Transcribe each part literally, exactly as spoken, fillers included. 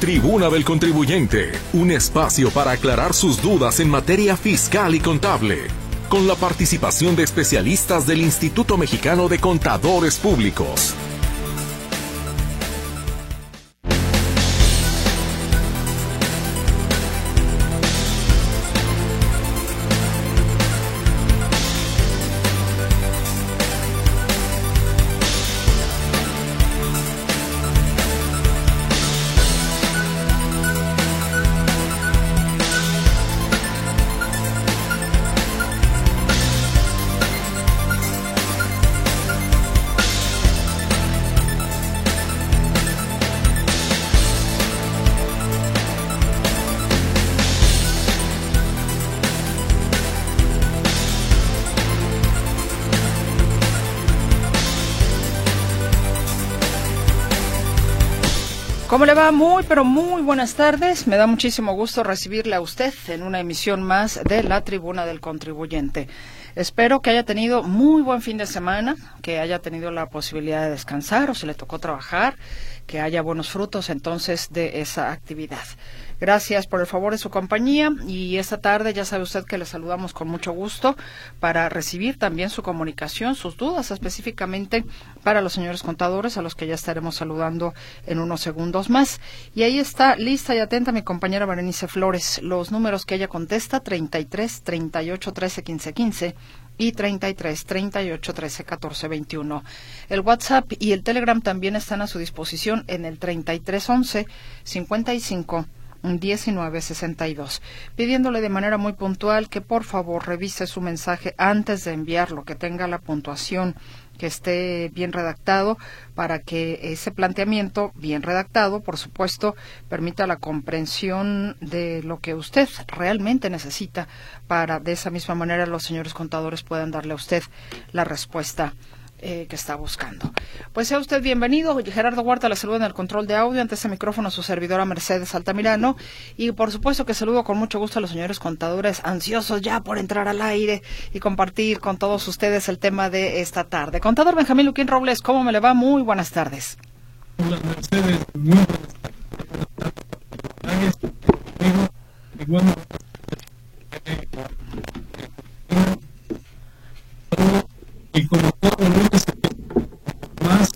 Tribuna del Contribuyente, un espacio para aclarar sus dudas en materia fiscal y contable, con la participación de especialistas del Instituto Mexicano de Contadores Públicos. ¿Cómo le va? Muy, pero muy buenas tardes. Me da muchísimo gusto recibirle a usted en una emisión más de la Tribuna del Contribuyente. Espero que haya tenido muy buen fin de semana, que haya tenido la posibilidad de descansar o si le tocó trabajar, que haya buenos frutos entonces de esa actividad. Gracias por el favor de su compañía y esta tarde ya sabe usted que le saludamos con mucho gusto para recibir también su comunicación, sus dudas específicamente para los señores contadores a los que ya estaremos saludando en unos segundos más. Y ahí está lista y atenta mi compañera Berenice Flores. Los números que ella contesta, treinta y tres, treinta y ocho, trece, quince, quince y treinta y tres, treinta y ocho, trece, catorce, veintiuno. El WhatsApp y el Telegram también están a su disposición en el treinta y tres, once, cincuenta y cinco, diecinueve, sesenta y dos, pidiéndole de manera muy puntual que por favor revise su mensaje antes de enviarlo, que tenga la puntuación, que esté bien redactado para que ese planteamiento bien redactado, por supuesto, permita la comprensión de lo que usted realmente necesita para de esa misma manera los señores contadores puedan darle a usted la respuesta Eh, que está buscando. Pues sea usted bienvenido. Gerardo Huerta le saluda en el control de audio. Ante ese micrófono su servidora Mercedes Altamirano. Y por supuesto que saludo con mucho gusto a los señores contadores ansiosos ya por entrar al aire y compartir con todos ustedes el tema de esta tarde. Contador Benjamín Luquín Robles, ¿cómo me le va? Muy buenas tardes. Hola Mercedes, muy buenas tardes. Y bueno, y como todo lunes más,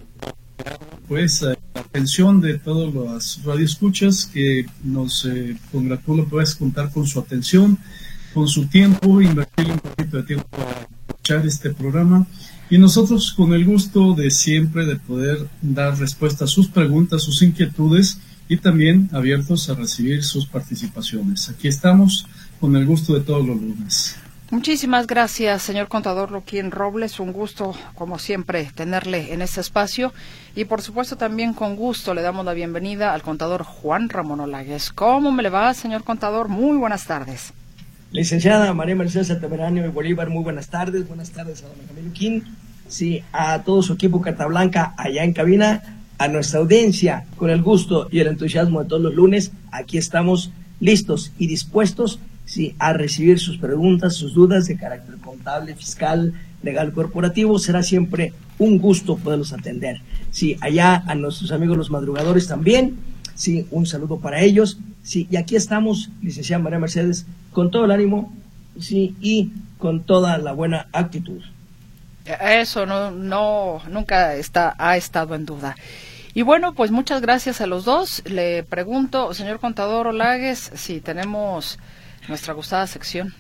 pues eh, la atención de todos los radioescuchas que nos eh, congratulo pues contar con su atención, con su tiempo, invertir un poquito de tiempo para escuchar este programa y nosotros con el gusto de siempre de poder dar respuesta a sus preguntas, sus inquietudes y también abiertos a recibir sus participaciones. Aquí estamos con el gusto de todos los lunes. Muchísimas gracias, señor contador Luquín Robles. Un gusto, como siempre, tenerle en este espacio. Y, por supuesto, también con gusto le damos la bienvenida al contador Juan Ramón Olagues. ¿Cómo me le va, señor contador? Muy buenas tardes. Licenciada María Mercedes Altamirano y Bolívar, muy buenas tardes. Buenas tardes a don Benjamín Luquín. Sí, a todo su equipo Carta Blanca allá en cabina, a nuestra audiencia, con el gusto y el entusiasmo de todos los lunes. Aquí estamos listos y dispuestos sí, a recibir sus preguntas, sus dudas de carácter contable, fiscal, legal, corporativo. Será siempre un gusto poderlos atender. Sí, allá a nuestros amigos los madrugadores también, sí, un saludo para ellos. Sí, y aquí estamos, licenciada María Mercedes, con todo el ánimo, sí, y con toda la buena actitud. Eso no, no, nunca está, ha estado en duda. Y bueno, pues muchas gracias a los dos. Le pregunto, señor contador Olagues, si tenemos nuestra gustada sección.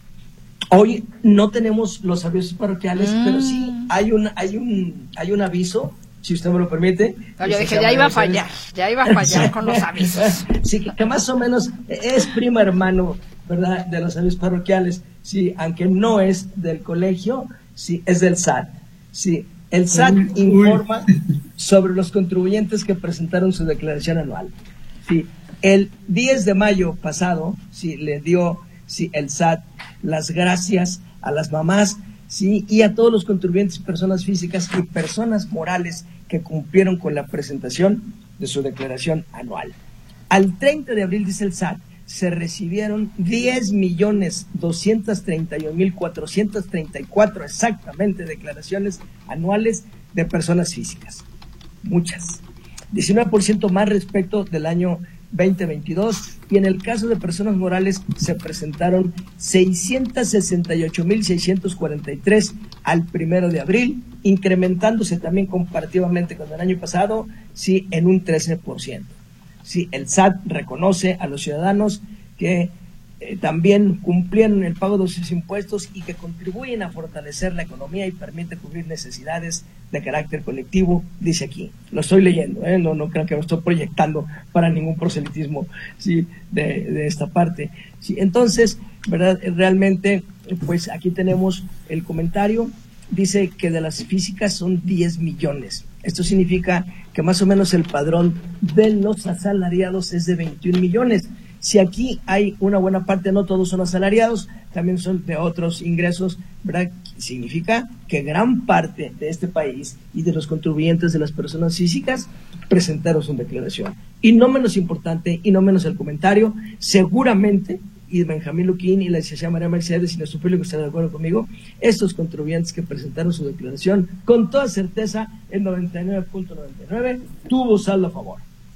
Hoy no tenemos los avisos parroquiales, mm. pero sí hay un, hay un, hay un aviso, si usted me lo permite. No, yo dije, ya iba a fallar, ya iba a fallar con los avisos. Sí, que, que más o menos es primo hermano, ¿verdad?, de los avisos parroquiales. Sí, aunque no es del colegio, sí, es del S A T. Sí, el S A T uy, informa uy. sobre los contribuyentes que presentaron su declaración anual. Sí. El diez de mayo pasado, sí, le dio sí, el S A T las gracias a las mamás sí, y a todos los contribuyentes, personas físicas y personas morales que cumplieron con la presentación de su declaración anual. Al treinta de abril, dice el S A T, se recibieron diez millones doscientos treinta y un mil cuatrocientos treinta y cuatro exactamente declaraciones anuales de personas físicas. Muchas. diecinueve por ciento más respecto del año veinte veintidós, y en el caso de personas morales se presentaron seiscientos sesenta y ocho mil seiscientos cuarenta y tres al primero de abril, incrementándose también comparativamente con el año pasado, sí, en un trece por ciento. Sí, el S A T reconoce a los ciudadanos que eh, también cumplieron el pago de sus impuestos y que contribuyen a fortalecer la economía y permite cubrir necesidades de carácter colectivo, dice aquí. Lo estoy leyendo, ¿eh? no, no creo que lo estoy proyectando para ningún proselitismo, sí, de, de esta parte. Sí, entonces, verdad, realmente, pues aquí tenemos el comentario. Dice que de las físicas son diez millones. Esto significa que más o menos el padrón de los asalariados es de veintiún millones. Si aquí hay una buena parte, no todos son asalariados, también son de otros ingresos, ¿verdad? Significa que gran parte de este país y de los contribuyentes de las personas físicas presentaron su declaración. Y no menos importante, y no menos el comentario, seguramente, y Benjamín Luquín y la licenciada María Mercedes y nuestro público están de acuerdo conmigo, estos contribuyentes que presentaron su declaración, con toda certeza, el noventa y nueve punto noventa y nueve tuvo saldo a favor.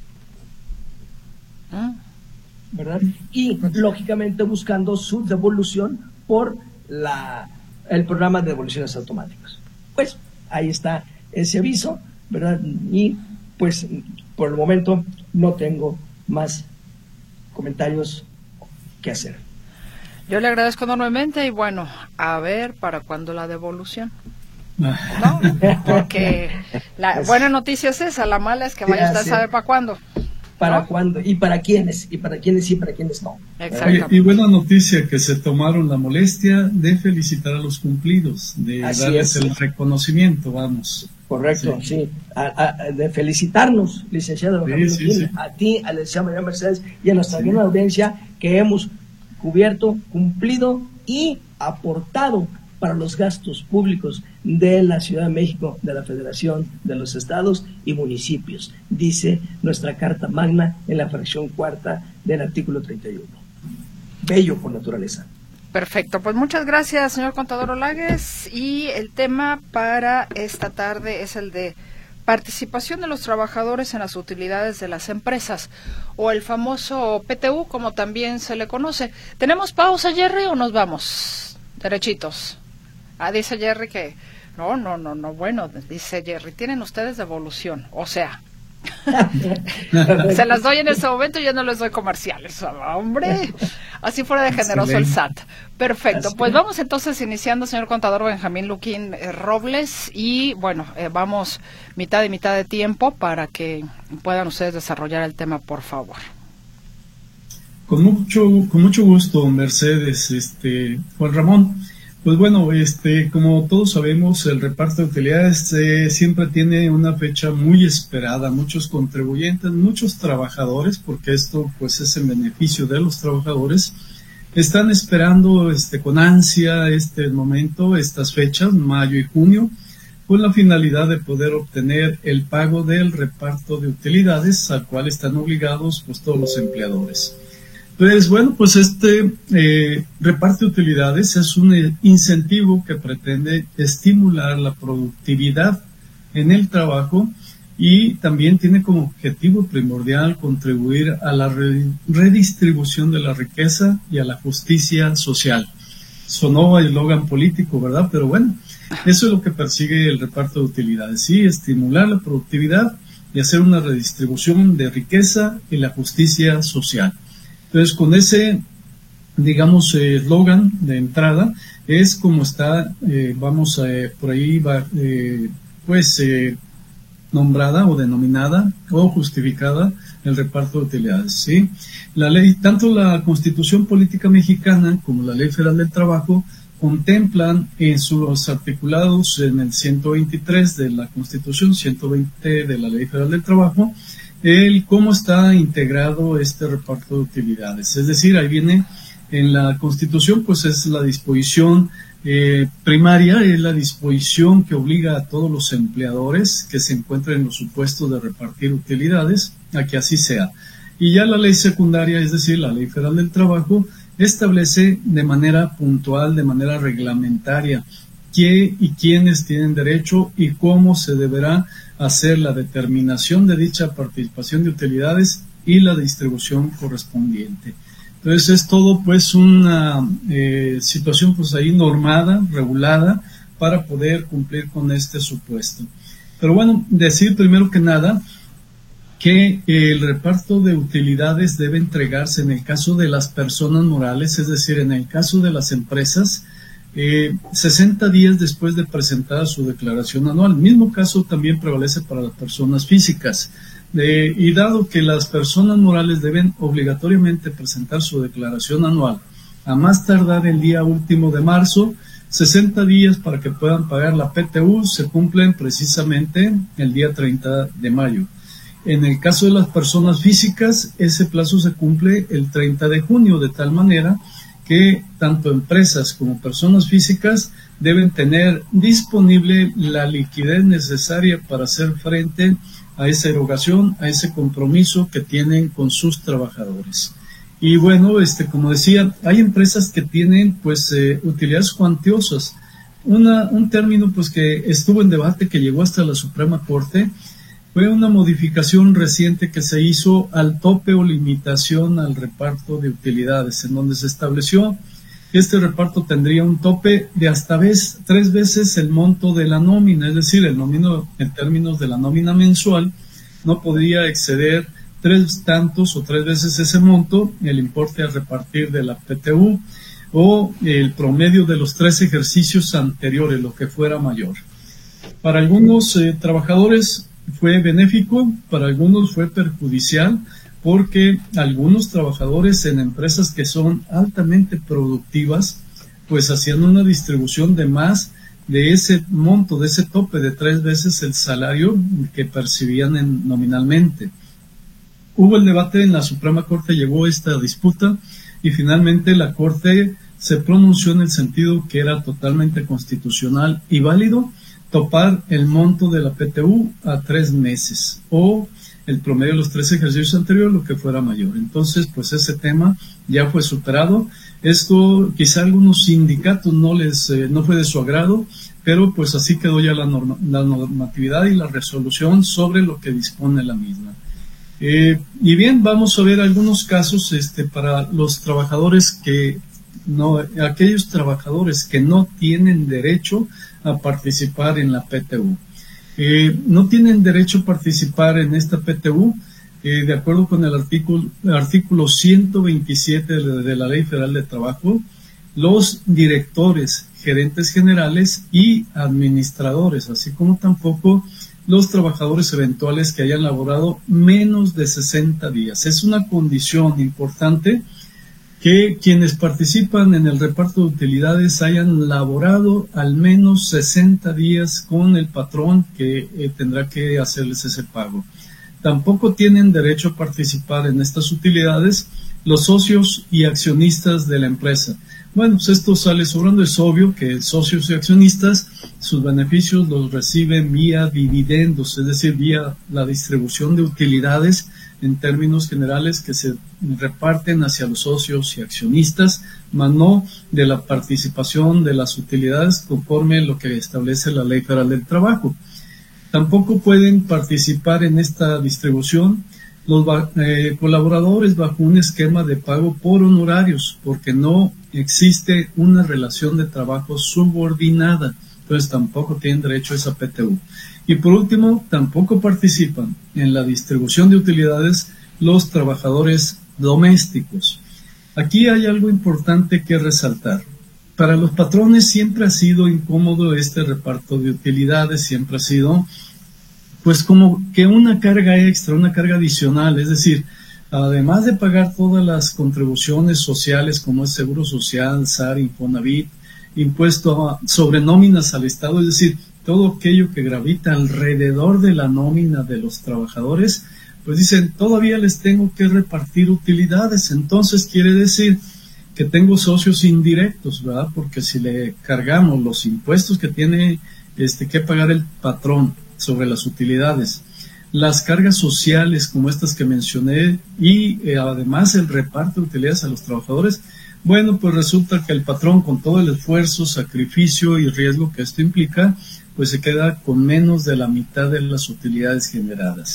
Ah. ¿Verdad? Y lógicamente buscando su devolución por la el programa de devoluciones automáticas. Pues ahí está ese aviso, ¿verdad? Y pues por el momento no tengo más comentarios que hacer. Yo le agradezco enormemente y bueno, a ver para cuándo la devolución. ¿No? Porque la buena noticia es esa, la mala es que vaya usted a saber para cuándo. ¿Para ¿no? cuándo? Y para quiénes, y para quiénes sí, para quiénes no. Exactamente. Y buena noticia que se tomaron la molestia de felicitar a los cumplidos, de Así darles es. el reconocimiento, vamos. Correcto, sí. sí. A, a, de felicitarnos, licenciado, sí, sí, sí. a ti, a la licenciada María Mercedes y a nuestra sí. gran audiencia que hemos cubierto, cumplido y aportado para los gastos públicos de la Ciudad de México, de la Federación, de los estados y municipios, dice nuestra Carta Magna en la fracción cuarta del artículo treinta y uno. Bello por naturaleza. Perfecto, pues muchas gracias, señor contador Olagues, y el tema para esta tarde es el de participación de los trabajadores en las utilidades de las empresas, o el famoso P T U, como también se le conoce. ¿Tenemos pausa, Jerry, o nos vamos derechitos? Ah, dice Jerry que no, no, no, no, bueno, dice Jerry, tienen ustedes devolución, o sea, se las doy en este momento y ya no les doy comerciales, hombre, así fuera de generoso Excelente. El S A T. Perfecto, pues vamos entonces iniciando, señor contador Benjamín Luquín eh, Robles, y bueno, eh, vamos mitad y mitad de tiempo para que puedan ustedes desarrollar el tema, por favor. Con mucho, con mucho gusto, Mercedes, este, Juan Ramón. Pues bueno, este, como todos sabemos, el reparto de utilidades eh, siempre tiene una fecha muy esperada. Muchos contribuyentes, muchos trabajadores, porque esto pues es en beneficio de los trabajadores, están esperando este, con ansia este momento, estas fechas, mayo y junio, con la finalidad de poder obtener el pago del reparto de utilidades al cual están obligados pues todos los empleadores. Pues bueno, pues este eh, reparto de utilidades es un eh, incentivo que pretende estimular la productividad en el trabajo y también tiene como objetivo primordial contribuir a la re redistribución de la riqueza y a la justicia social. Sonó el eslogan político, ¿verdad? Pero bueno, eso es lo que persigue el reparto de utilidades, sí, estimular la productividad y hacer una redistribución de riqueza y la justicia social. Entonces, con ese, digamos, eslogan eh, de entrada, es como está, eh, vamos, eh, por ahí va, eh, pues, eh, nombrada o denominada o justificada el reparto de utilidades, ¿sí? La ley, tanto la Constitución Política Mexicana como la Ley Federal del Trabajo contemplan en sus articulados en el ciento veintitrés de la Constitución, ciento veinte de la Ley Federal del Trabajo, el cómo está integrado este reparto de utilidades. Es decir, ahí viene en la Constitución, pues es la disposición eh, primaria, es la disposición que obliga a todos los empleadores que se encuentren en los supuestos de repartir utilidades a que así sea. Y ya la ley secundaria, es decir, la Ley Federal del Trabajo, establece de manera puntual, de manera reglamentaria, qué y quiénes tienen derecho y cómo se deberá hacer la determinación de dicha participación de utilidades y la distribución correspondiente. Entonces es todo pues una eh, situación pues ahí normada, regulada, para poder cumplir con este supuesto. Pero bueno, decir primero que nada que el reparto de utilidades debe entregarse en el caso de las personas morales, es decir, en el caso de las empresas, eh, sesenta días después de presentar su declaración anual. El mismo caso también prevalece para las personas físicas. Eh, y dado que las personas morales deben obligatoriamente presentar su declaración anual a más tardar el día último de marzo, sesenta días para que puedan pagar la P T U se cumplen precisamente el día treinta de mayo. En el caso de las personas físicas, ese plazo se cumple el treinta de junio, de tal manera que tanto empresas como personas físicas deben tener disponible la liquidez necesaria para hacer frente a esa erogación, a ese compromiso que tienen con sus trabajadores. Y bueno, este, como decía, hay empresas que tienen pues eh, utilidades cuantiosas. Una, un término pues que estuvo en debate, que llegó hasta la Suprema Corte, fue una modificación reciente que se hizo al tope o limitación al reparto de utilidades, en donde se estableció que este reparto tendría un tope de hasta vez, tres veces el monto de la nómina, es decir, el nómino en términos de la nómina mensual no podría exceder tres tantos o tres veces ese monto, el importe a repartir de la P T U o el promedio de los tres ejercicios anteriores, lo que fuera mayor. Para algunos eh, trabajadores fue benéfico, para algunos fue perjudicial, porque algunos trabajadores en empresas que son altamente productivas, pues hacían una distribución de más de ese monto, de ese tope de tres veces el salario que percibían en, nominalmente. Hubo el debate en la Suprema Corte, llegó esta disputa y finalmente la Corte se pronunció en el sentido que era totalmente constitucional y válido topar el monto de la P T U a tres meses o el promedio de los tres ejercicios anteriores, lo que fuera mayor. Entonces, pues ese tema ya fue superado. Esto quizá a algunos sindicatos no les eh, no fue de su agrado, pero pues así quedó ya la, norma, la normatividad y la resolución sobre lo que dispone la misma. Eh, y bien, vamos a ver algunos casos este, para los trabajadores que no, aquellos trabajadores que no tienen derecho a participar en la P T U. Eh, no tienen derecho a participar en esta P T U eh, de acuerdo con el artículo, el artículo ciento veintisiete de, de la Ley Federal de Trabajo, los directores, gerentes generales y administradores, así como tampoco los trabajadores eventuales que hayan laborado menos de sesenta días. Es una condición importante que quienes participan en el reparto de utilidades hayan laborado al menos sesenta días con el patrón que eh, tendrá que hacerles ese pago. Tampoco tienen derecho a participar en estas utilidades los socios y accionistas de la empresa. Bueno, pues esto sale sobrando, es obvio que socios y accionistas sus beneficios los reciben vía dividendos, es decir, vía la distribución de utilidades en términos generales que se reparten hacia los socios y accionistas, más no de la participación de las utilidades conforme lo que establece la Ley Federal del Trabajo. Tampoco pueden participar en esta distribución los eh, colaboradores bajo un esquema de pago por honorarios, porque no existe una relación de trabajo subordinada, entonces tampoco tienen derecho a esa P T U. Y por último, tampoco participan en la distribución de utilidades los trabajadores domésticos. Aquí hay algo importante que resaltar. Para los patrones siempre ha sido incómodo este reparto de utilidades, siempre ha sido pues como que una carga extra, una carga adicional, es decir, además de pagar todas las contribuciones sociales como es Seguro Social, S A R, Infonavit, impuesto sobre nóminas al Estado, es decir, todo aquello que gravita alrededor de la nómina de los trabajadores, pues dicen, todavía les tengo que repartir utilidades. Entonces quiere decir que tengo socios indirectos, ¿verdad? Porque si le cargamos los impuestos que tiene este que pagar el patrón sobre las utilidades, las cargas sociales como estas que mencioné y eh, además el reparto de utilidades a los trabajadores, bueno, pues resulta que el patrón, con todo el esfuerzo, sacrificio y riesgo que esto implica, pues se queda con menos de la mitad de las utilidades generadas.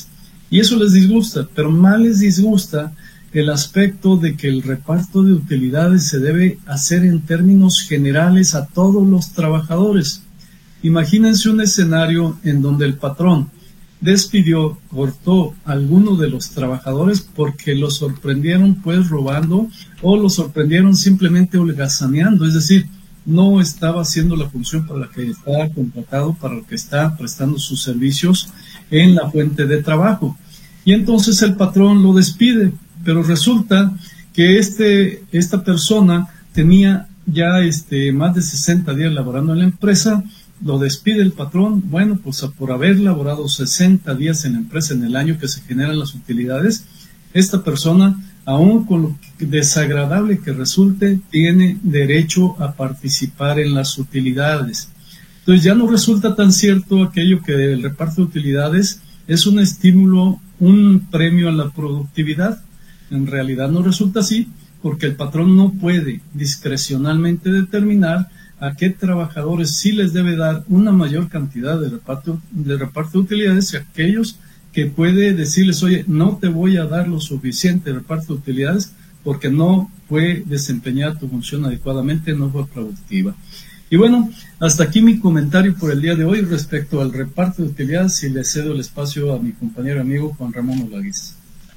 Y eso les disgusta, pero más les disgusta el aspecto de que el reparto de utilidades se debe hacer en términos generales a todos los trabajadores. Imagínense un escenario en donde el patrón despidió, cortó a alguno de los trabajadores porque los sorprendieron pues robando o los sorprendieron simplemente holgazaneando, es decir, no estaba haciendo la función para la que está contratado, para la que está prestando sus servicios en la fuente de trabajo. Y entonces el patrón lo despide, pero resulta que este, esta persona tenía ya este, más de sesenta días laborando en la empresa. Lo despide el patrón, bueno, pues por haber laborado sesenta días en la empresa en el año que se generan las utilidades, esta persona, aún con lo desagradable que resulte, tiene derecho a participar en las utilidades. Entonces ya no resulta tan cierto aquello que el reparto de utilidades es un estímulo, un premio a la productividad. En realidad no resulta así, porque el patrón no puede discrecionalmente determinar a qué trabajadores sí les debe dar una mayor cantidad de reparto de reparto de utilidades y a aquellos que puede decirles, oye, no te voy a dar lo suficiente de reparto de utilidades porque no fue desempeñar tu función adecuadamente, no fue productiva. Y bueno, hasta aquí mi comentario por el día de hoy respecto al reparto de utilidades, y le cedo el espacio a mi compañero amigo Juan Ramón Olaguis.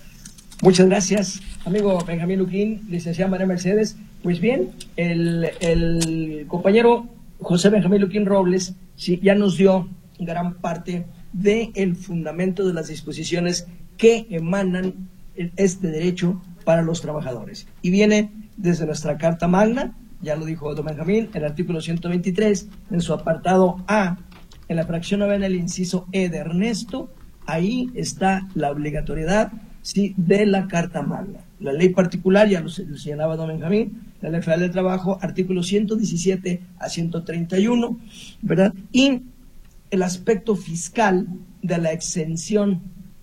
Muchas gracias, amigo Benjamín Luquín, licenciada María Mercedes. Pues bien, el, el compañero José Benjamín Luquín Robles sí, ya nos dio gran parte del fundamento de las disposiciones que emanan este derecho para los trabajadores. Y viene desde nuestra Carta Magna, ya lo dijo don Benjamín, el artículo ciento veintitrés, en su apartado A, en la fracción novena, el inciso E de Ernesto, ahí está la obligatoriedad sí, de la Carta Magna. La ley particular, ya lo, lo señalaba don Benjamín, la Ley Federal del Trabajo, artículos ciento diecisiete a ciento treinta y uno, ¿verdad? Y el aspecto fiscal de la exención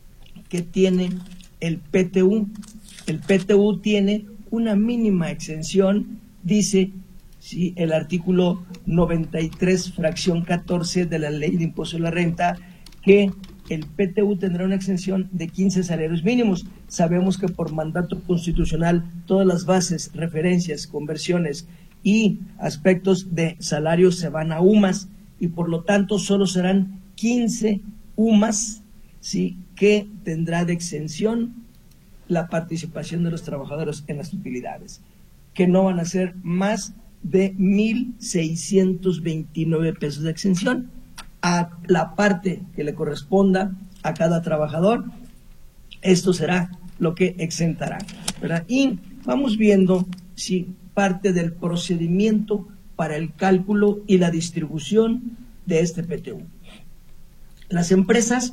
que tiene el P T U. El P T U tiene una mínima exención, dice sí, el artículo noventa y tres, fracción catorce de la Ley de Impuesto a la Renta, que el P T U tendrá una exención de quince salarios mínimos. Sabemos que por mandato constitucional todas las bases, referencias, conversiones y aspectos de salarios se van a U M A S, y por lo tanto solo serán quince U M A S ¿sí? que tendrá de exención la participación de los trabajadores en las utilidades, que no van a ser más de mil seiscientos veintinueve pesos de exención a la parte que le corresponda a cada trabajador. Esto será lo que exentará, ¿verdad? Y vamos viendo si parte del procedimiento para el cálculo y la distribución de este P T U. Las empresas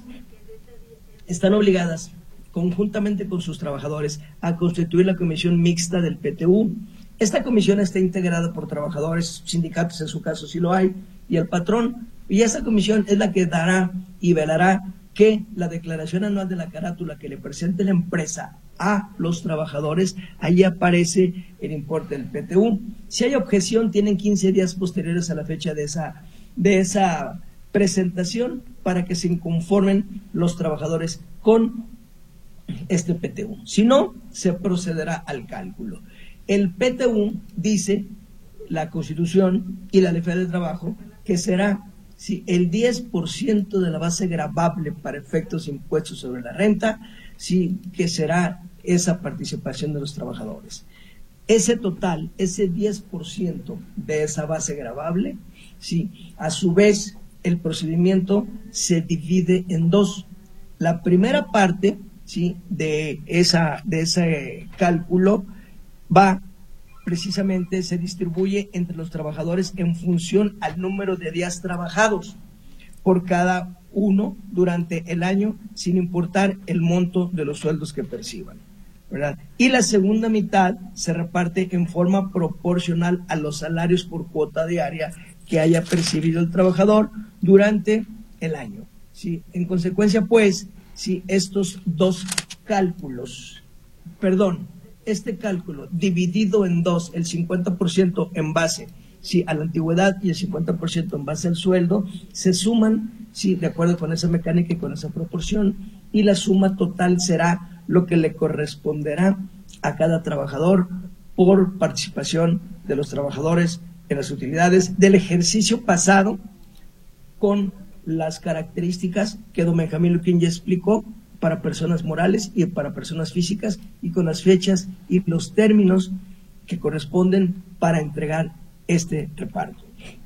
están obligadas, conjuntamente con sus trabajadores, a constituir la comisión mixta del P T U. Esta comisión está integrada por trabajadores, sindicatos en su caso si lo hay, y el patrón, y esa comisión es la que dará y velará que la declaración anual de la carátula que le presente la empresa a los trabajadores, ahí aparece el importe del P T U. Si hay objeción, tienen quince días posteriores a la fecha de esa, de esa presentación para que se inconformen los trabajadores con este P T U. Si no, se procederá al cálculo. El P T U dice la Constitución y la Ley Federal del Trabajo que será si el diez por ciento de la base gravable para efectos de impuestos sobre la renta, sí, que será esa participación de los trabajadores. Ese total, ese diez por ciento de esa base gravable, sí, a su vez el procedimiento se divide en dos. La primera parte, sí, de esa de ese cálculo va precisamente, se distribuye entre los trabajadores en función al número de días trabajados por cada uno durante el año, sin importar el monto de los sueldos que perciban, ¿verdad? Y la segunda mitad se reparte en forma proporcional a los salarios por cuota diaria que haya percibido el trabajador durante el año, ¿sí? En consecuencia, pues, si estos dos cálculos, perdón, este cálculo dividido en dos, el cincuenta por ciento en base sí, a la antigüedad y el cincuenta por ciento en base al sueldo, se suman, sí, de acuerdo con esa mecánica y con esa proporción, y la suma total será lo que le corresponderá a cada trabajador por participación de los trabajadores en las utilidades del ejercicio pasado, con las características que don Benjamín Luquín ya explicó para personas morales y para personas físicas, y con las fechas y los términos que corresponden para entregar este reparto.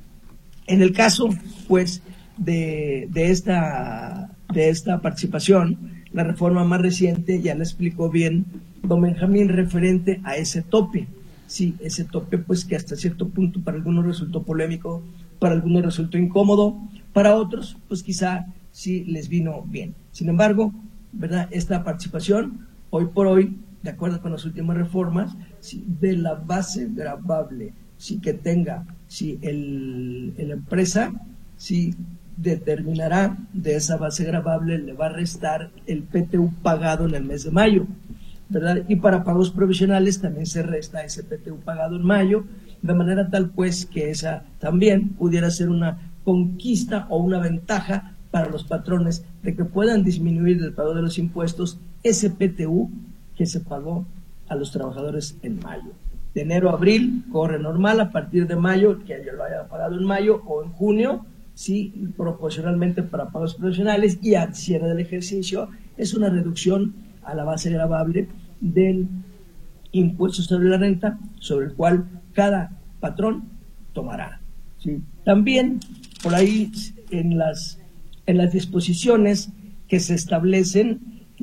En el caso, pues, de, de, esta, de esta participación, la reforma más reciente ya la explicó bien don Benjamín referente a ese tope. Sí, ese tope, pues, que hasta cierto punto para algunos resultó polémico, para algunos resultó incómodo, para otros, pues quizá sí les vino bien. Sin embargo, ¿verdad?, esta participación, hoy por hoy, de acuerdo con las últimas reformas, sí, de la base gravable, sí, que tenga, sí, el, la empresa, sí, determinará de esa base gravable, le va a restar el P T U pagado en el mes de mayo, ¿verdad? Y para pagos provisionales también se resta ese P T U pagado en mayo, de manera tal, pues, que esa también pudiera ser una conquista o una ventaja para los patrones de que puedan disminuir del pago de los impuestos ese P T U que se pagó a los trabajadores en mayo. De enero a abril corre normal, a partir de mayo, que yo lo haya pagado en mayo o en junio, sí, proporcionalmente para pagos profesionales, y al cierre del ejercicio es una reducción a la base gravable del impuesto sobre la renta, sobre el cual cada patrón tomará. ¿Sí? También por ahí en las, en las disposiciones que se establecen,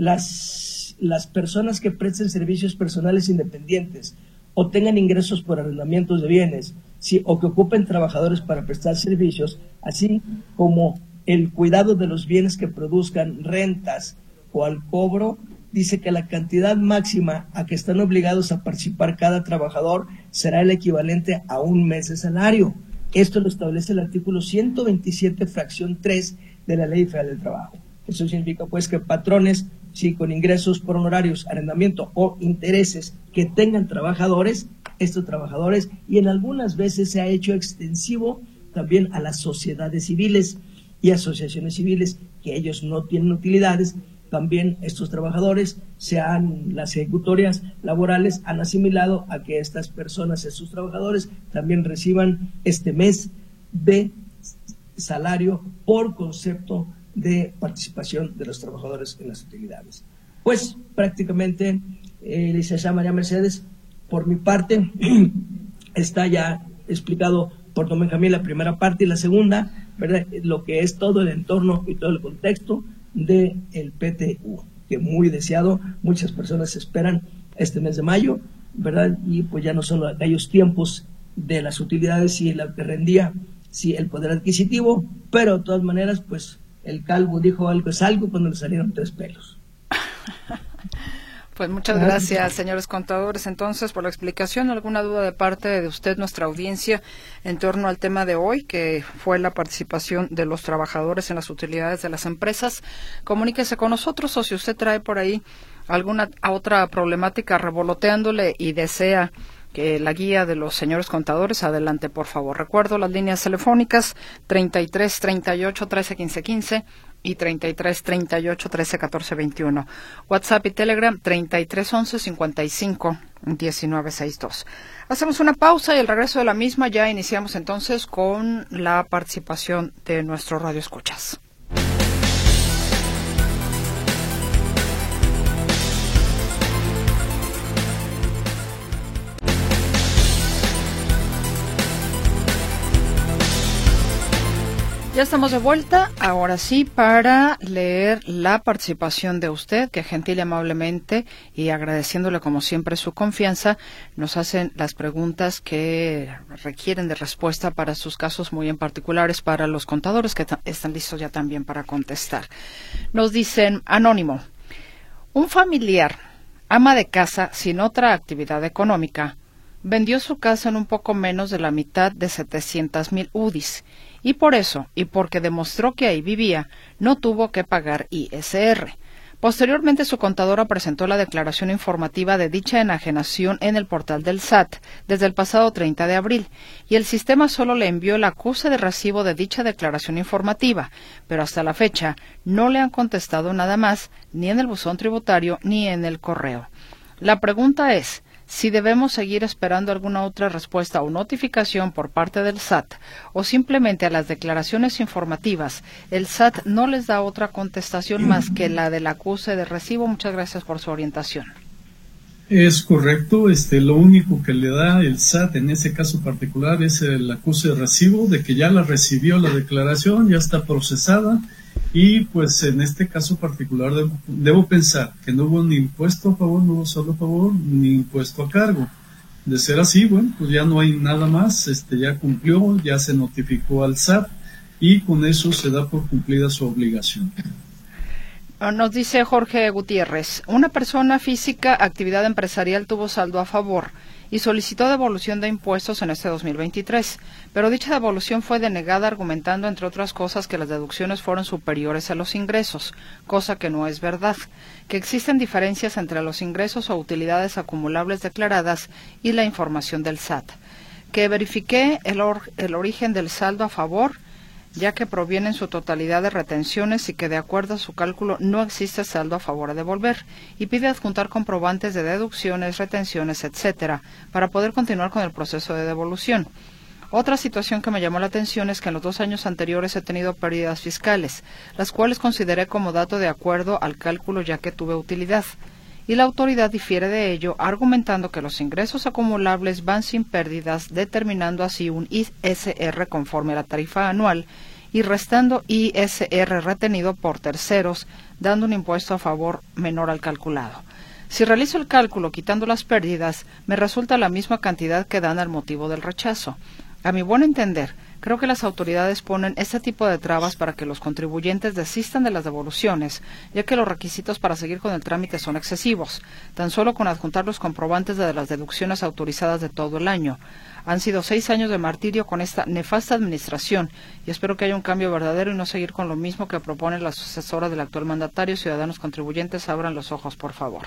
las, las personas que presten servicios personales independientes o tengan ingresos por arrendamientos de bienes, ¿sí?, o que ocupen trabajadores para prestar servicios, así como el cuidado de los bienes que produzcan rentas o al cobro, dice que la cantidad máxima a que están obligados a participar cada trabajador será el equivalente a un mes de salario. Esto lo establece el artículo ciento veintisiete, fracción tres de la Ley Federal del Trabajo. Eso significa, pues, que patrones, sí, con ingresos por honorarios, arrendamiento o intereses que tengan trabajadores, estos trabajadores, y en algunas veces se ha hecho extensivo también a las sociedades civiles y asociaciones civiles, que ellos no tienen utilidades. También estos trabajadores, se han, las ejecutorias laborales han asimilado a que estas personas, estos trabajadores, también reciban este mes de salario por concepto de participación de los trabajadores en las utilidades. Pues prácticamente, eh, licenciada María Mercedes, por mi parte, está ya explicado por don Benjamín la primera parte, y la segunda, ¿verdad?, lo que es todo el entorno y todo el contexto del P T U, que muy deseado, muchas personas esperan este mes de mayo, ¿verdad? Y pues ya no son aquellos tiempos de las utilidades y la que rendía, sí, el poder adquisitivo, pero de todas maneras, pues el calvo dijo algo es algo cuando le salieron tres pelos. Pues muchas gracias, señores contadores, entonces, por la explicación. ¿Alguna duda de parte de usted, nuestra audiencia, en torno al tema de hoy, que fue la participación de los trabajadores en las utilidades de las empresas? Comuníquese con nosotros, o si usted trae por ahí alguna otra problemática revoloteándole y desea que la guía de los señores contadores, adelante, por favor. Recuerdo las líneas telefónicas treinta y tres, treinta y ocho, trece, quince, quince y treinta y tres, treinta y ocho, trece, catorce, veintiuno. WhatsApp y Telegram treinta y tres, once, cincuenta y cinco, diecinueve, sesenta y dos. Hacemos una pausa y al regreso de la misma ya iniciamos entonces con la participación de nuestro Radio Escuchas. Ya estamos de vuelta, ahora sí, para leer la participación de usted, que gentil y amablemente, y agradeciéndole como siempre su confianza, nos hacen las preguntas que requieren de respuesta para sus casos muy en particulares, para los contadores que están listos ya también para contestar. Nos dicen, anónimo, un familiar, ama de casa sin otra actividad económica, vendió su casa en un poco menos de la mitad de setecientos mil U D Is, y por eso, y porque demostró que ahí vivía, no tuvo que pagar I S R. Posteriormente, su contadora presentó la declaración informativa de dicha enajenación en el portal del S A T desde el pasado treinta de abril, y el sistema solo le envió el acuse de recibo de dicha declaración informativa, pero hasta la fecha no le han contestado nada más, ni en el buzón tributario ni en el correo. La pregunta es si debemos seguir esperando alguna otra respuesta o notificación por parte del S A T, o simplemente a las declaraciones informativas el S A T no les da otra contestación más que la del acuse de recibo. Muchas gracias por su orientación. Es correcto, este, lo único que le da el S A T en ese caso particular es el acuse de recibo de que ya la recibió la declaración, ya está procesada. Y pues en este caso particular debo, debo pensar que no hubo ni impuesto a favor, no hubo saldo a favor, ni impuesto a cargo. De ser así, bueno, pues ya no hay nada más, este ya cumplió, ya se notificó al S A T y con eso se da por cumplida su obligación. Nos dice Jorge Gutiérrez, una persona física, actividad empresarial, tuvo saldo a favor y solicitó devolución de impuestos en este dos mil veintitrés, pero dicha devolución fue denegada argumentando, entre otras cosas, que las deducciones fueron superiores a los ingresos, cosa que no es verdad, que existen diferencias entre los ingresos o utilidades acumulables declaradas y la información del S A T, que verifiqué el, or el origen del saldo a favor, ya que proviene en su totalidad de retenciones y que de acuerdo a su cálculo no existe saldo a favor a devolver, y pide adjuntar comprobantes de deducciones, retenciones, etcétera, para poder continuar con el proceso de devolución. Otra situación que me llamó la atención es que en los dos años anteriores he tenido pérdidas fiscales, las cuales consideré como dato de acuerdo al cálculo ya que tuve utilidad, y la autoridad difiere de ello, argumentando que los ingresos acumulables van sin pérdidas, determinando así un I S R conforme a la tarifa anual y restando I S R retenido por terceros, dando un impuesto a favor menor al calculado. Si realizo el cálculo quitando las pérdidas, me resulta la misma cantidad que dan al motivo del rechazo. A mi buen entender, creo que las autoridades ponen este tipo de trabas para que los contribuyentes desistan de las devoluciones, ya que los requisitos para seguir con el trámite son excesivos, tan solo con adjuntar los comprobantes de las deducciones autorizadas de todo el año. Han sido seis años de martirio con esta nefasta administración y espero que haya un cambio verdadero y no seguir con lo mismo que propone la sucesora del actual mandatario. Ciudadanos contribuyentes, abran los ojos, por favor.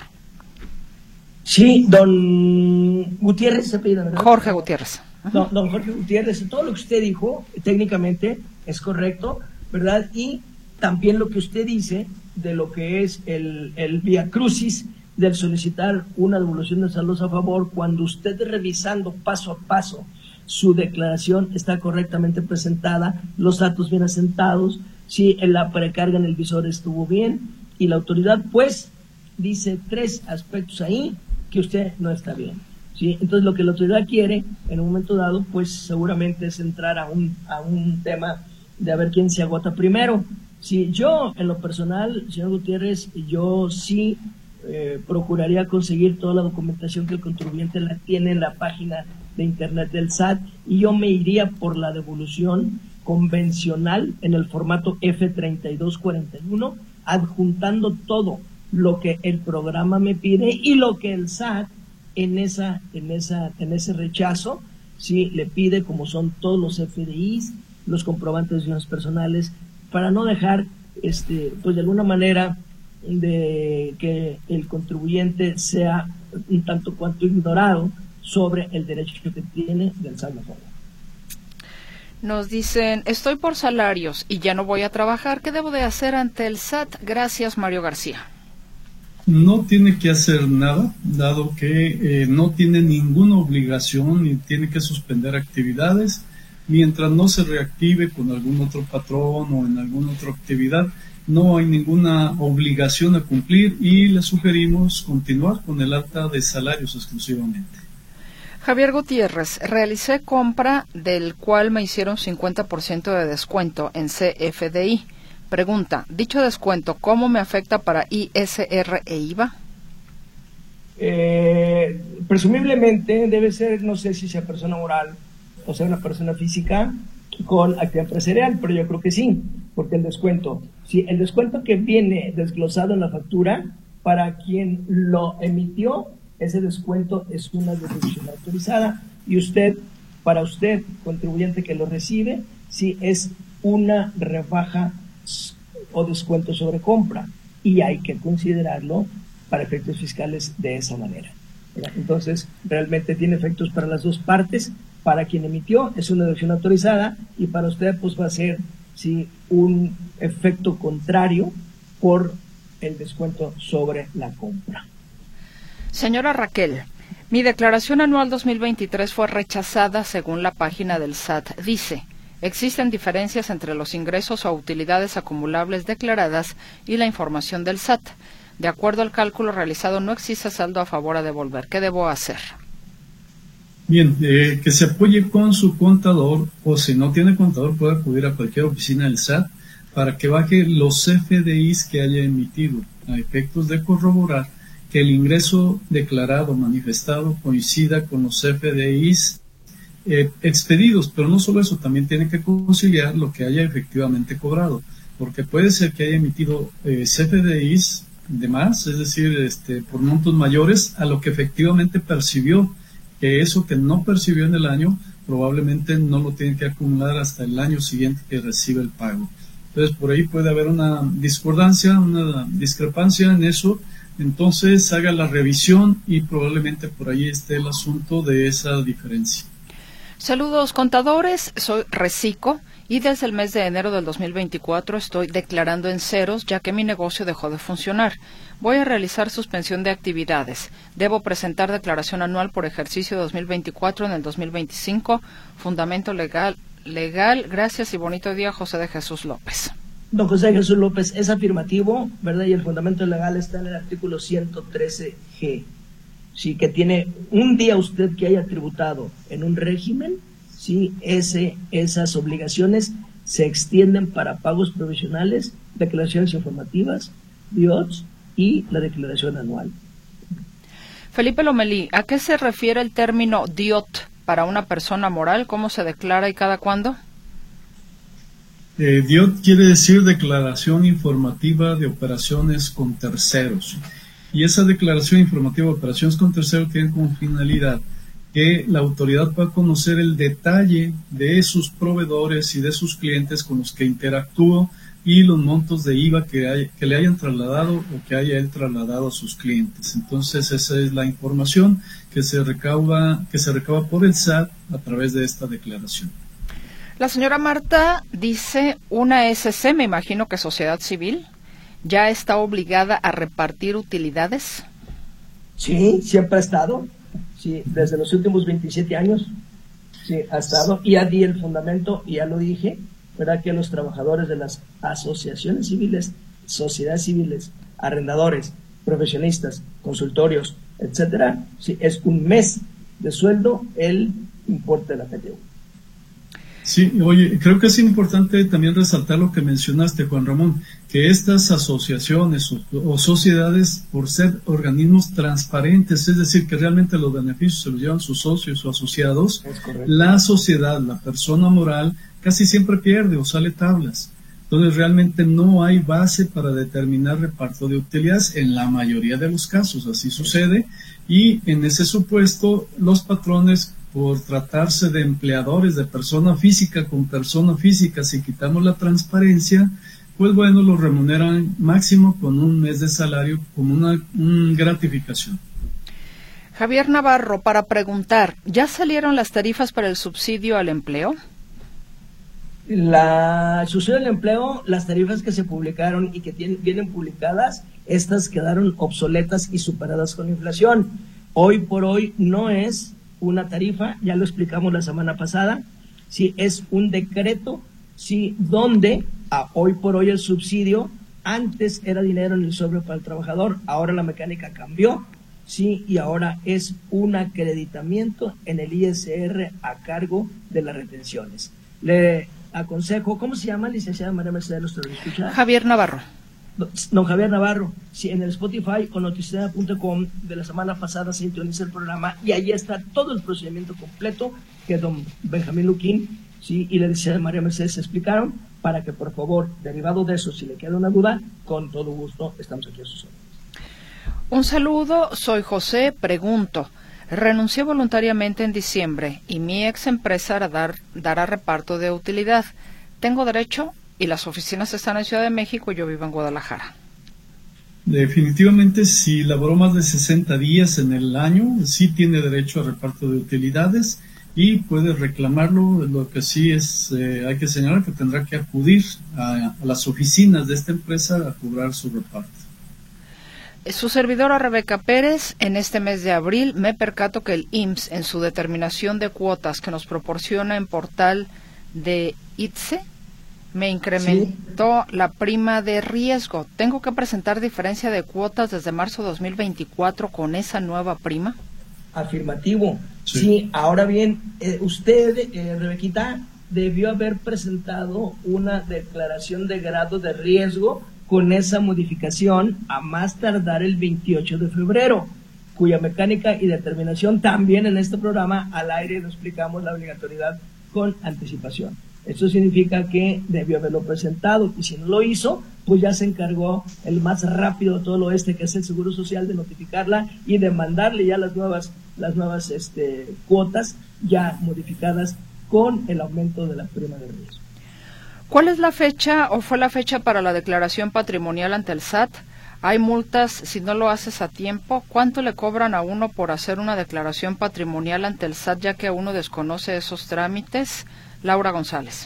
Sí, don Gutiérrez se pide, ¿verdad? Jorge Gutiérrez. Don, don Jorge Gutiérrez, todo lo que usted dijo técnicamente es correcto, ¿verdad? Y también lo que usted dice de lo que es el, el vía crucis del solicitar una devolución de saldos a favor, cuando usted revisando paso a paso su declaración está correctamente presentada, los datos bien asentados, si la precarga en el visor estuvo bien, y la autoridad pues dice tres aspectos ahí que usted no está bien. ¿Sí? Entonces lo que la autoridad quiere en un momento dado pues seguramente es entrar a un, a un tema de a ver quién se agota primero. Si yo en lo personal, señor Gutiérrez, yo sí eh, procuraría conseguir toda la documentación que el contribuyente la tiene en la página de internet del S A T y yo me iría por la devolución convencional en el formato F treinta y dos cuarenta y uno, adjuntando todo lo que el programa me pide y lo que el S A T en esa en esa en ese rechazo sí le pide, como son todos los F D Is, los comprobantes de bienes personales, para no dejar este pues de alguna manera de que el contribuyente sea un tanto cuanto ignorado sobre el derecho que tiene del saldo a favor. Nos dicen, estoy por salarios y ya no voy a trabajar, ¿qué debo de hacer ante el S A T? Gracias, Mario García. No tiene que hacer nada, dado que eh, no tiene ninguna obligación ni tiene que suspender actividades mientras no se reactive con algún otro patrón o en alguna otra actividad. No hay ninguna obligación a cumplir y le sugerimos continuar con el alta de salarios exclusivamente. Javier Gutiérrez, realicé compra del cual me hicieron cincuenta por ciento de descuento en C F D I. Pregunta, dicho descuento, ¿cómo me afecta para I S R e I V A? Eh, presumiblemente debe ser, no sé si sea persona moral o sea una persona física con actividad empresarial, pero yo creo que sí, porque el descuento, si el descuento que viene desglosado en la factura, para quien lo emitió, ese descuento es una deducción autorizada y usted, para usted, contribuyente que lo recibe, sí es una rebaja o descuento sobre compra. y hay que considerarlo para efectos fiscales de esa manera, ¿verdad? Entonces, realmente tiene efectos para las dos partes. Para quien emitió es una deducción autorizada y para usted pues va a ser sí, un efecto contrario por el descuento sobre la compra. Señora Raquel, mi declaración anual dos mil veintitrés fue rechazada según la página del S A T. Dice, existen diferencias entre los ingresos o utilidades acumulables declaradas y la información del S A T. De acuerdo al cálculo realizado, no existe saldo a favor a devolver. ¿Qué debo hacer? Bien, eh, que se apoye con su contador, o si no tiene contador puede acudir a cualquier oficina del S A T para que baje los C F D Is que haya emitido a efectos de corroborar que el ingreso declarado manifestado coincida con los C F D Is eh, expedidos, pero no solo eso, también tiene que conciliar lo que haya efectivamente cobrado, porque puede ser que haya emitido eh, C F D Is de más, es decir, este, por montos mayores a lo que efectivamente percibió, que eso que no percibió en el año probablemente no lo tiene que acumular hasta el año siguiente que recibe el pago. Entonces por ahí puede haber una discordancia, una discrepancia en eso. Entonces haga la revisión y probablemente por ahí esté el asunto de esa diferencia. Saludos contadores, soy Recico y desde el mes de enero del dos mil veinticuatro estoy declarando en ceros ya que mi negocio dejó de funcionar. Voy a realizar suspensión de actividades. Debo presentar declaración anual por ejercicio dos mil veinticuatro en el dos mil veinticinco. Fundamento legal, legal. Gracias y bonito día, José de Jesús López. Don José de Jesús López, es afirmativo, ¿verdad? Y el fundamento legal está en el artículo ciento trece G. Sí, que tiene un día usted que haya tributado en un régimen, sí, ese, esas obligaciones se extienden para pagos provisionales, declaraciones informativas, D I O Ts y la declaración anual. Felipe Lomelí, ¿a qué se refiere el término D I O T para una persona moral? ¿Cómo se declara y cada cuándo? Eh, D I O T quiere decir Declaración Informativa de Operaciones con Terceros. Y esa declaración informativa de operaciones con terceros tiene como finalidad que la autoridad pueda conocer el detalle de sus proveedores y de sus clientes con los que interactúa y los montos de I V A que, hay, que le hayan trasladado o que haya él trasladado a sus clientes. Entonces esa es la información que se recauda, que se recauda por el S A T a través de esta declaración. La señora Marta dice, una S C, me imagino que sociedad civil, ¿ya está obligada a repartir utilidades? Sí, siempre ha estado. Sí, desde los últimos veintisiete años. Sí, ha estado. Y ya di el fundamento, y ya lo dije, ¿verdad? Que los trabajadores de las asociaciones civiles, sociedades civiles, arrendadores, profesionistas, consultorios, etcétera, sí, es un mes de sueldo el importe de la P T U. Sí, oye, creo que es importante también resaltar lo que mencionaste, Juan Ramón, que estas asociaciones o, o sociedades, por ser organismos transparentes, es decir, que realmente los beneficios se los llevan sus socios o asociados, la sociedad, la persona moral, casi siempre pierde o sale tablas. Entonces, realmente no hay base para determinar reparto de utilidades en la mayoría de los casos, así sucede, y en ese supuesto, los patrones, por tratarse de empleadores de persona física con persona física, si quitamos la transparencia, pues bueno, los remuneran máximo con un mes de salario como una, una gratificación. Javier Navarro, para preguntar, ¿ya salieron las tarifas para el subsidio al empleo? La subsidio al empleo, las tarifas que se publicaron y que tienen, vienen publicadas, estas quedaron obsoletas y superadas con inflación. Hoy por hoy no es una tarifa, ya lo explicamos la semana pasada, sí, es un decreto, sí, donde a hoy por hoy el subsidio antes era dinero en el sobre para el trabajador, ahora la mecánica cambió, sí, y ahora es un acreditamiento en el I S R a cargo de las retenciones. Le aconsejo, ¿cómo se llama, licenciada María Mercedes? ¿Usted lo escucha? Javier Navarro. Don Javier Navarro, si en el Spotify o noticiera punto com de la semana pasada sintoniza el programa y ahí está todo el procedimiento completo que don Benjamín Luquín, sí, y la licenciada María Mercedes se explicaron, para que por favor, derivado de eso, si le queda una duda, con todo gusto estamos aquí a sus órdenes. Un saludo, soy José, pregunto, renuncié voluntariamente en diciembre y mi ex empresa dar, dará reparto de utilidad. ¿Tengo derecho? Y las oficinas están en Ciudad de México y yo vivo en Guadalajara. Definitivamente, si laboró más de sesenta días en el año, sí tiene derecho a reparto de utilidades y puede reclamarlo. Lo que sí es, eh, hay que señalar que tendrá que acudir a, a las oficinas de esta empresa a cobrar su reparto. Su servidora Rebeca Pérez, en este mes de abril me percato que el I M S S, en su determinación de cuotas que nos proporciona en portal de I T S E, me incrementó sí. la prima de riesgo. ¿Tengo que presentar diferencia de cuotas desde marzo dos mil veinticuatro con esa nueva prima? Afirmativo. Sí, sí. Ahora bien, eh, usted, eh, Rebequita, debió haber presentado una declaración de grado de riesgo con esa modificación a más tardar el veintiocho de febrero, cuya mecánica y determinación también en este programa al aire lo explicamos la obligatoriedad con anticipación. Eso significa que debió haberlo presentado, y si no lo hizo, pues ya se encargó el más rápido de todo lo este, que es el Seguro Social, de notificarla y de mandarle ya las nuevas, las nuevas este, cuotas ya modificadas con el aumento de la prima de riesgo. ¿Cuál es la fecha o fue la fecha para la declaración patrimonial ante el S A T? ¿Hay multas si no lo haces a tiempo? ¿Cuánto le cobran a uno por hacer una declaración patrimonial ante el S A T, ya que uno desconoce esos trámites? Laura González.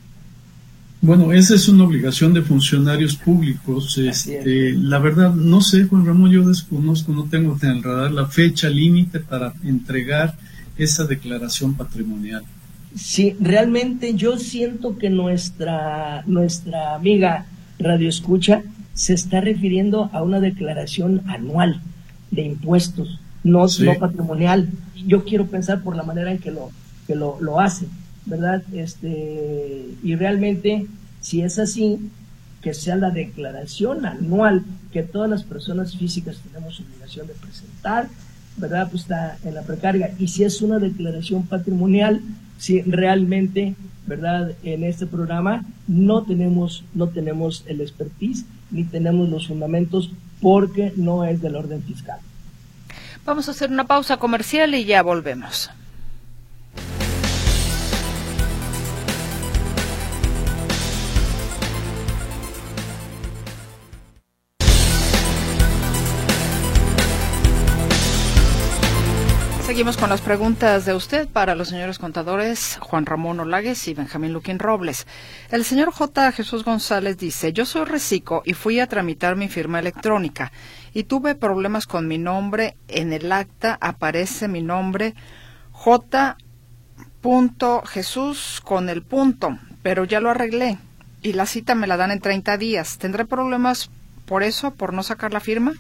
Bueno, esa es una obligación de funcionarios públicos. Este, la verdad, no sé, Juan Ramón, yo desconozco, no tengo en el radar la fecha límite para entregar esa declaración patrimonial. Sí, realmente yo siento que nuestra, nuestra amiga Radio Escucha se está refiriendo a una declaración anual de impuestos, no, sí. no patrimonial. Yo quiero pensar por la manera en que lo, que lo, lo hace, ¿verdad? Este, y realmente, si es así, que sea la declaración anual que todas las personas físicas tenemos obligación de presentar, ¿verdad? Pues está en la precarga. Y si es una declaración patrimonial, si realmente, ¿verdad? En este programa no tenemos, no tenemos el expertise ni tenemos los fundamentos, porque no es del orden fiscal. Vamos a hacer una pausa comercial y ya volvemos. Seguimos con las preguntas de usted para los señores contadores Juan Ramón Olagues y Benjamín Luquín Robles. El señor J. Jesús González dice: yo soy reciclo y fui a tramitar mi firma electrónica y tuve problemas con mi nombre. En el acta aparece mi nombre J. Jesús con el punto, pero ya lo arreglé y la cita me la dan en treinta días. ¿Tendré problemas por eso, por no sacar la firma?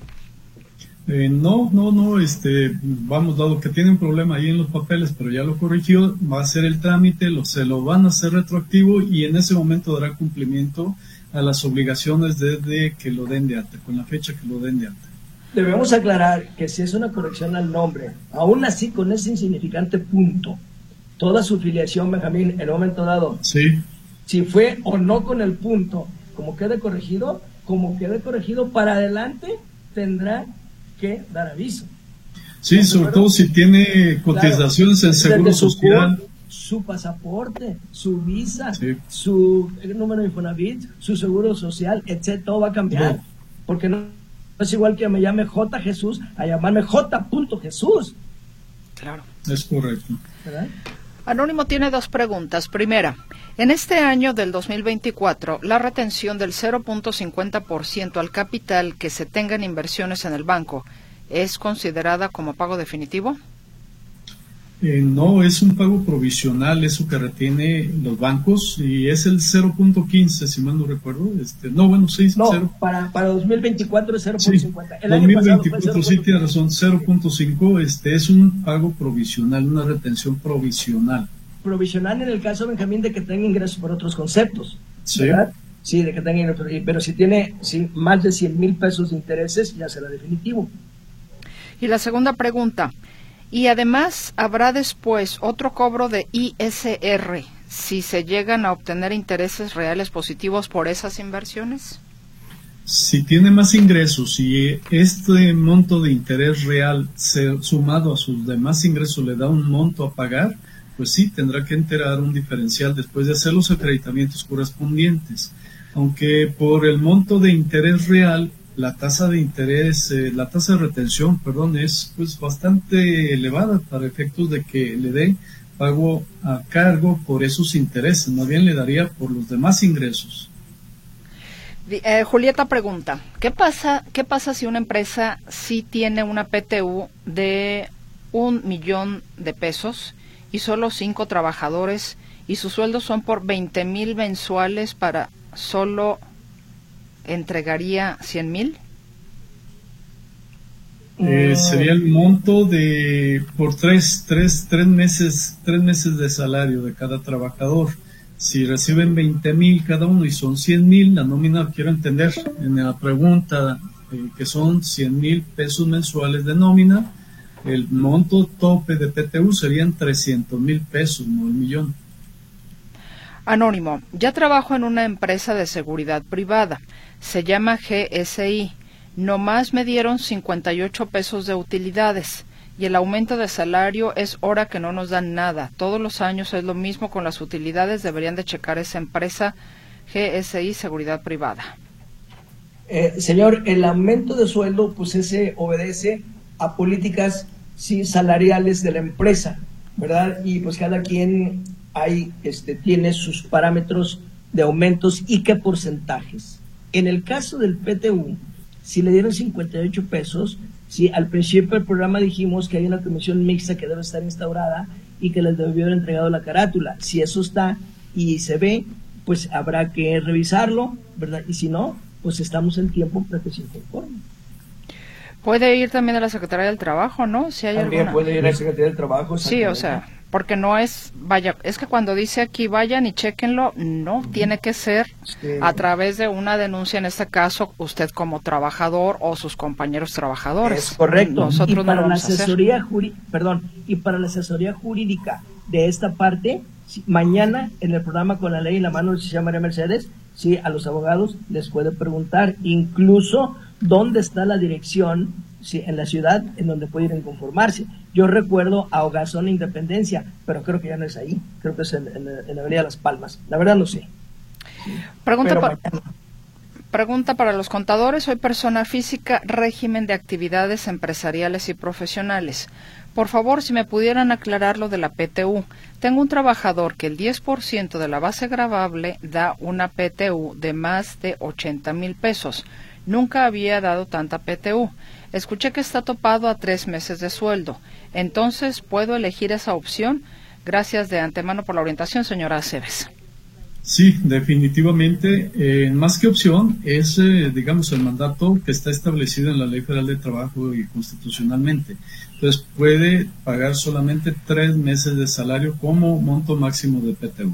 Eh, no, no, no, este, vamos, dado que tiene un problema ahí en los papeles, pero ya lo corrigió, va a hacer el trámite, lo, se lo van a hacer retroactivo y en ese momento dará cumplimiento a las obligaciones desde que lo den de alta, con la fecha que lo den de alta. Debemos aclarar que si es una corrección al nombre, aún así con ese insignificante punto, toda su filiación, Benjamín, en un momento dado, sí. si fue o no con el punto, como quede corregido, como quede corregido para adelante, tendrá que dar aviso. Sí, sobre acuerdo? Todo si tiene cotizaciones claro, en Seguro su Social. Cu- su pasaporte, su visa, sí. su el número de Infonavit, su Seguro Social, etcétera, todo va a cambiar. No. Porque no es igual que me llame J. Jesús a llamarme J. Jesús. Claro. Es correcto. ¿Verdad? Anónimo tiene dos preguntas. Primera, en este año del dos mil veinticuatro, la retención del cero punto cincuenta por ciento al capital que se tenga en inversiones en el banco, ¿es considerada como pago definitivo? Eh, no, es un pago provisional, eso que retiene los bancos, y es el cero punto quince, si mal no recuerdo. Este, no, bueno, sí, no, cero. Para, para dos mil veinticuatro es cero punto cincuenta. Sí, el dos mil veinticuatro sí tiene razón, cero punto cinco, este, es un pago provisional, una retención provisional. Provisional en el caso, Benjamín, de que tenga ingresos por otros conceptos, sí. ¿verdad? Sí, de que tenga ingresos, pero si tiene sí, más de cien mil pesos de intereses, ya será definitivo. Y la segunda pregunta, y además habrá después otro cobro de I S R si se llegan a obtener intereses reales positivos por esas inversiones. Si tiene más ingresos y este monto de interés real se, sumado a sus demás ingresos le da un monto a pagar, pues sí, tendrá que enterar un diferencial después de hacer los acreditamientos correspondientes. Aunque por el monto de interés real la tasa de interés, eh, la tasa de retención, perdón, es pues bastante elevada para efectos de que le dé pago a cargo por esos intereses, más bien le daría por los demás ingresos. Eh, Julieta pregunta, ¿qué pasa, qué pasa si una empresa sí tiene una P T U de un millón de pesos y solo cinco trabajadores y sus sueldos son por veinte mil mensuales, para solo entregaría cien mil? Eh, sería el monto de por tres, tres, tres meses, tres meses de salario de cada trabajador. Si reciben veinte mil cada uno y son cien mil, la nómina, quiero entender en la pregunta eh, que son cien mil pesos mensuales de nómina, el monto tope de P T U serían trescientos mil pesos, no el millón. Anónimo, ya trabajo en una empresa de seguridad privada, se llama G S I, nomás me dieron cincuenta y ocho pesos de utilidades y el aumento de salario es hora que no nos dan nada, todos los años es lo mismo con las utilidades, deberían de checar esa empresa G S I Seguridad Privada. Eh, señor, el aumento de sueldo, pues ese obedece a políticas sí, salariales de la empresa, ¿verdad? Y pues cada quien hay, este, tiene sus parámetros de aumentos y qué porcentajes. En el caso del P T U, si le dieron cincuenta y ocho pesos, sí, al principio del programa dijimos que hay una comisión mixta que debe estar instaurada y que les debió haber entregado la carátula. Si eso está y se ve, pues habrá que revisarlo, ¿verdad? Y si no, pues estamos en tiempo para que se incorpore. Puede ir también a la Secretaría del Trabajo, ¿no? Si hay También alguna. puede ir a la Secretaría del Trabajo. Sí, o sea, porque no es, vaya, es que cuando dice aquí vayan y chequenlo, no, uh-huh. Tiene que ser sí. A través de una denuncia, en este caso, usted como trabajador o sus compañeros trabajadores. Es correcto. Nosotros y para no la asesoría juri- perdón, y para la asesoría jurídica de esta parte, si, mañana en el programa Con la Ley en la Mano, se llama María Mercedes, sí, a los abogados les puede preguntar incluso dónde está la dirección, sí, en la ciudad en donde pueden conformarse. Yo recuerdo a Hogazón Independencia, pero creo que ya no es ahí, creo que es en, en, en la Avenida Las Palmas. La verdad no sé. Pregunta, pa- pregunta para los contadores, soy persona física, régimen de actividades empresariales y profesionales. Por favor, si me pudieran aclarar lo de la P T U. Tengo un trabajador que el diez por ciento de la base gravable da una P T U de más de ochenta mil pesos. Nunca había dado tanta P T U. Escuché que está topado a tres meses de sueldo. Entonces, ¿puedo elegir esa opción? Gracias de antemano por la orientación, señora Aceves. Sí, definitivamente, eh, más que opción, es, eh, digamos, el mandato que está establecido en la Ley Federal de Trabajo y constitucionalmente. Entonces, puede pagar solamente tres meses de salario como monto máximo de P T U.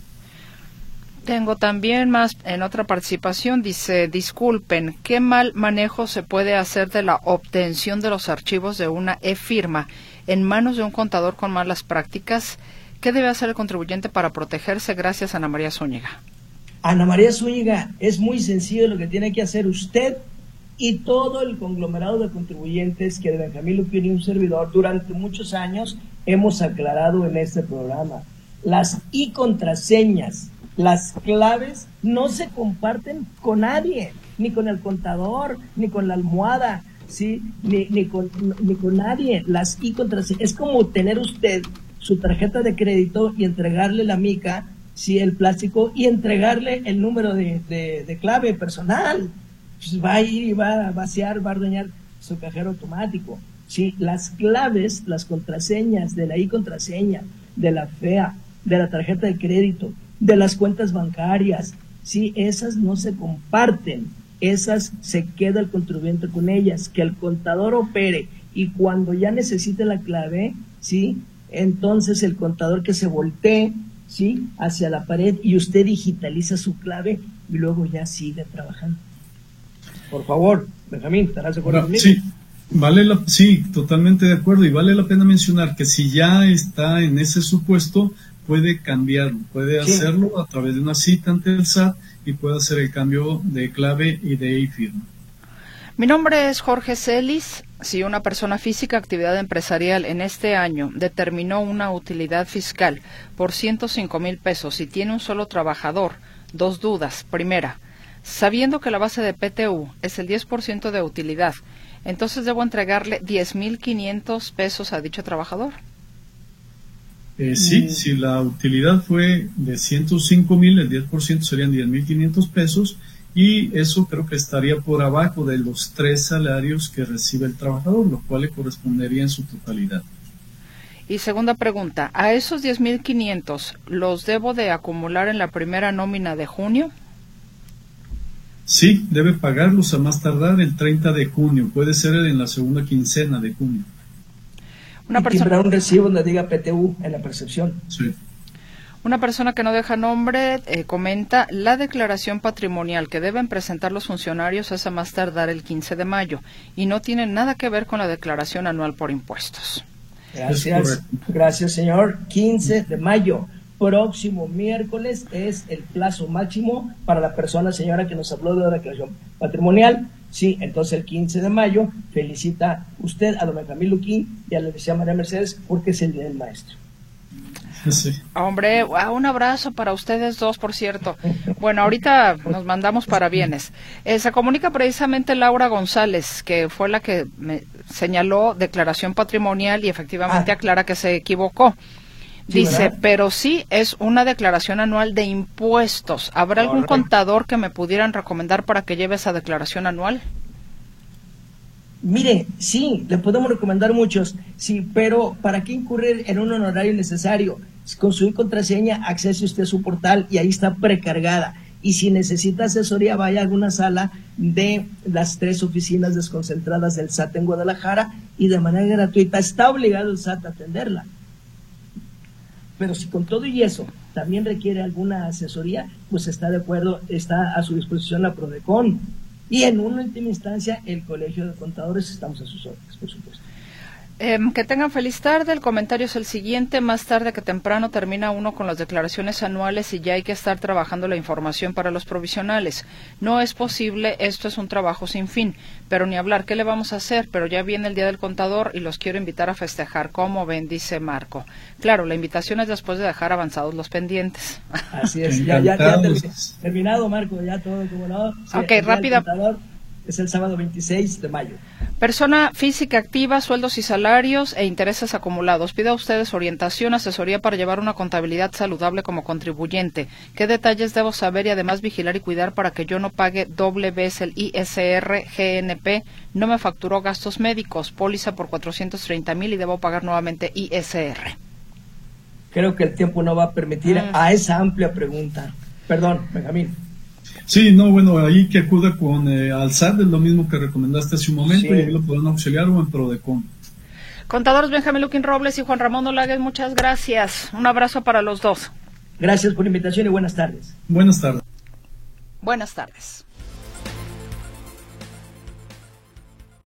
Tengo también más en otra participación, dice, disculpen, ¿qué mal manejo se puede hacer de la obtención de los archivos de una e-firma en manos de un contador con malas prácticas? ¿Qué debe hacer el contribuyente para protegerse? Gracias, Ana María Zúñiga. Ana María Zúñiga, es muy sencillo lo que tiene que hacer usted y todo el conglomerado de contribuyentes que de Benjamín Lupín y un servidor durante muchos años hemos aclarado en este programa. Las e-contraseñas, las claves no se comparten con nadie, ni con el contador, ni con la almohada, ¿sí? ni, ni, con, ni con nadie. Las e-contraseñas, es como tener usted su tarjeta de crédito y entregarle la mica, ¿sí? El plástico, y entregarle el número de, de, de clave personal. Pues va a ir y va a vaciar, va a ordeñar su cajero automático. ¿Sí? Las claves, las contraseñas de la e-contraseña, de la F E A, de la tarjeta de crédito, de las cuentas bancarias, ¿sí? Esas no se comparten, esas se queda el contribuyente con ellas, que el contador opere, y cuando ya necesite la clave, ¿sí? Entonces el contador que se voltee, ¿sí? Hacia la pared y usted digitaliza su clave y luego ya sigue trabajando. Por favor, Benjamín, ¿estarás de acuerdo conmigo? Sí, vale la, sí, totalmente de acuerdo, y vale la pena mencionar que si ya está en ese supuesto, puede cambiarlo, puede sí. hacerlo a través de una cita ante el S A T y puede hacer el cambio de clave y de e-firma. Mi nombre es Jorge Celis. Si una persona física, actividad empresarial en este año determinó una utilidad fiscal por ciento cinco mil pesos y tiene un solo trabajador, dos dudas. Primera, sabiendo que la base de P T U es el diez por ciento de utilidad, entonces debo entregarle diez mil quinientos pesos a dicho trabajador. Eh, sí, mm. si la utilidad fue de ciento cinco mil, el diez por ciento serían diez mil quinientos pesos, y eso creo que estaría por abajo de los tres salarios que recibe el trabajador, lo cual le correspondería en su totalidad. Y segunda pregunta, ¿a esos diez mil quinientos los debo de acumular en la primera nómina de junio? Sí, debe pagarlos a más tardar el treinta de junio, puede ser en la segunda quincena de junio. Una y persona... un recibo donde diga P T U en la percepción. Sí. Una persona que no deja nombre eh, comenta, la declaración patrimonial que deben presentar los funcionarios es a más tardar el quince de mayo y no tiene nada que ver con la declaración anual por impuestos. Gracias, gracias señor. quince de mayo, próximo miércoles es el plazo máximo para la persona, señora, que nos habló de la declaración patrimonial. Sí, entonces el quince de mayo felicita usted a don Benjamín Luquín y a la licenciada María Mercedes porque es el Día del Maestro. Sí. Hombre, un abrazo para ustedes dos, por cierto. Bueno, ahorita nos mandamos parabienes. Eh, se comunica precisamente Laura González, que fue la que me señaló declaración patrimonial y efectivamente ah. aclara que se equivocó. Sí, dice, ¿verdad? Pero sí es una declaración anual de impuestos. ¿Habrá Correcto. algún contador que me pudieran recomendar para que lleve esa declaración anual? Mire, sí, le podemos recomendar muchos, sí, pero ¿para qué incurrir en un honorario innecesario? Con su contraseña, accese usted a su portal y ahí está precargada. Y si necesita asesoría, vaya a alguna sala de las tres oficinas desconcentradas del S A T en Guadalajara y de manera gratuita está obligado el S A T a atenderla. Pero si con todo y eso también requiere alguna asesoría, pues está de acuerdo, está a su disposición la PRODECON. Y en una última instancia, el Colegio de Contadores, estamos a sus órdenes, por supuesto. Eh, que tengan feliz tarde. El comentario es el siguiente. Más tarde que temprano termina uno con las declaraciones anuales y ya hay que estar trabajando la información para los provisionales. No es posible, esto es un trabajo sin fin. Pero ni hablar, ¿qué le vamos a hacer? Pero ya viene el Día del Contador y los quiero invitar a festejar. ¿Cómo ven? Dice Marco. Claro, la invitación es después de dejar avanzados los pendientes. Así es, ya, ya, ya terminado, Marco, ya todo como no. Sí, ok, rápida. Es el sábado veintiséis de mayo. Persona física activa, sueldos y salarios e intereses acumulados. Pido a ustedes orientación, asesoría para llevar una contabilidad saludable como contribuyente. ¿Qué detalles debo saber y además vigilar y cuidar para que yo no pague doble vez el I S R, G N P? No me facturó gastos médicos, póliza por cuatrocientos treinta mil y debo pagar nuevamente I S R. Creo que el tiempo no va a permitir mm. a esa amplia pregunta. Perdón, Benjamín. Sí, no, bueno, ahí que acuda con eh, al S A T, es lo mismo que recomendaste hace un momento, sí. Y ahí lo pueden auxiliar o en PRODECON. Contadores Benjamín Luquín Robles y Juan Ramón Olagues, muchas gracias. Un abrazo para los dos. Gracias por la invitación y buenas tardes. Buenas tardes. Buenas tardes.